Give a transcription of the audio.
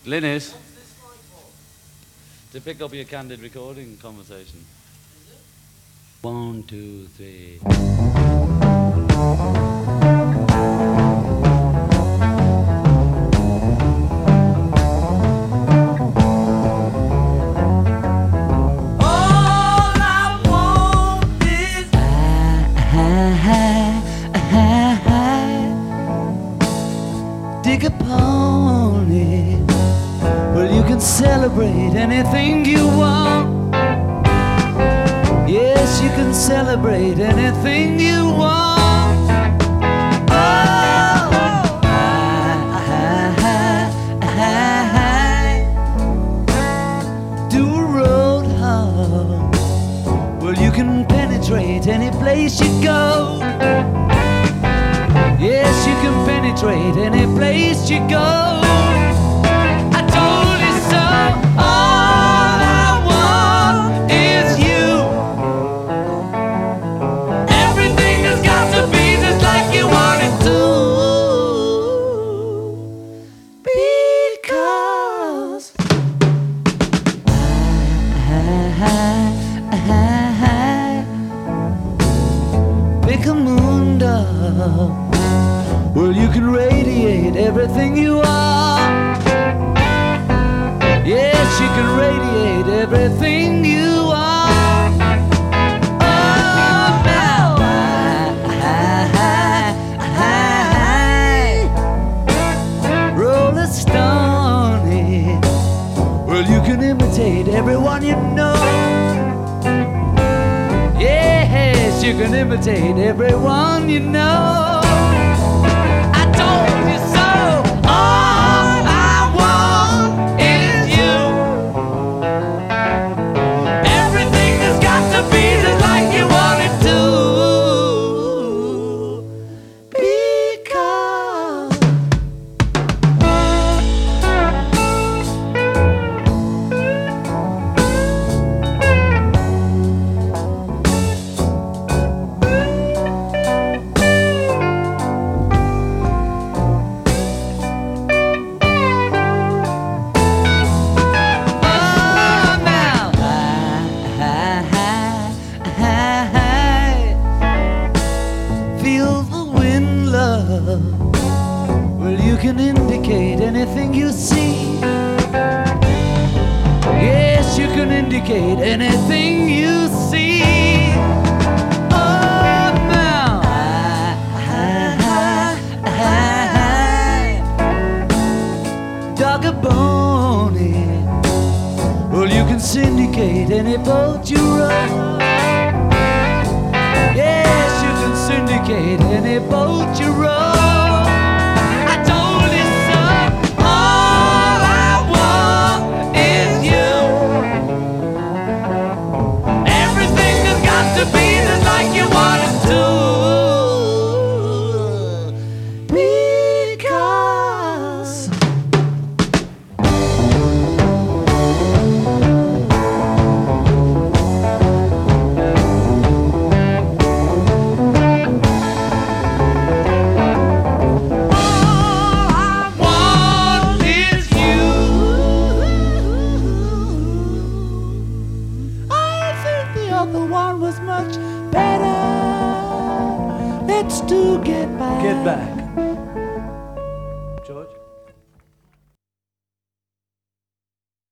Linus, to pick up your candid recording conversation. 1, 2, 3. Dig upon it. Well, you can celebrate anything you want. Yes, you can celebrate anything you want. Oh, do a road hog. Well, you can penetrate any place you go. Yes, you can penetrate any place you go. I told you so. All I want is you. Everything has got to be just like you want it to. Because pick a moon dog. Well, you can radiate everything you are. Yes, you can radiate everything you are. Oh, now Roller Stone. Well, you can imitate everyone you know. Yes, you can imitate everyone you know. Well, you can indicate anything you see. Yes, you can indicate anything you see. Oh, now dog a bone. Well, you can syndicate any boat you row. Yes, you can syndicate any boat you row. The one was much better. Let's do get back. Get back.